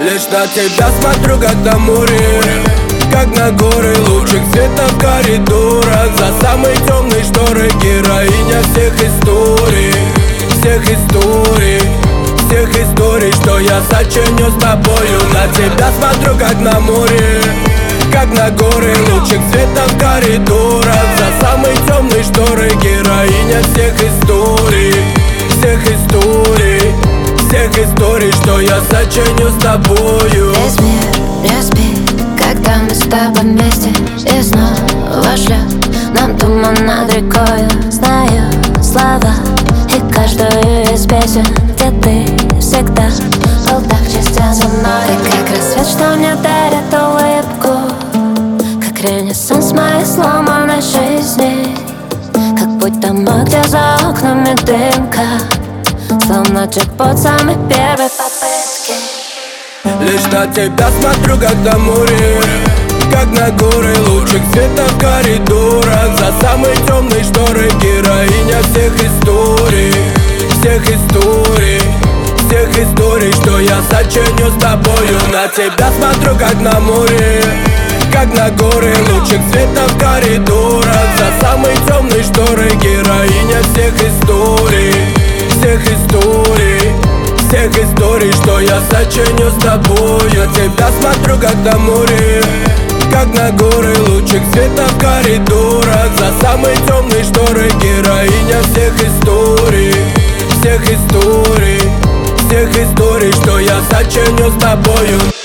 Лишь на тебя смотрю, как на море, как на горы лучик света в коридорах. За самой темной шторой героиня всех историй, всех историй, всех историй, что я сочиню с тобою. На тебя смотрю, как на море, как на горы лучик света в коридорах. За самой темной шторой героиня всех историй, всех историй, всех историй, что я сочиню с тобою. Весь мир не спит, когда мы с тобой вместе. И снова шлет нам туман над рекою. Знаю слова и каждую из песен, где ты всегда был так честен со мной. Ты как рассвет, что мне дарит улыбку, как ренессанс моей сломанной жизни, как путь домой, где за окнами дымка, словно джекпот самой первой попытки. Лишь на тебя смотрю, как на море, как на горы лучик света в коридорах. За самой темной шторой героиня всех историй, всех историй, всех историй, что я сочиню с тобою. На тебя смотрю, как на море, как на горы лучик света в коридорах. За самой темной шторой героиня всех историй, всех историй, всех историй, что я сочиню с тобой. Я тебя смотрю, как на море, как на горы лучик света в коридорах. За самой темной шторой героиня всех историй, всех историй, всех историй, что я сочиню с тобою.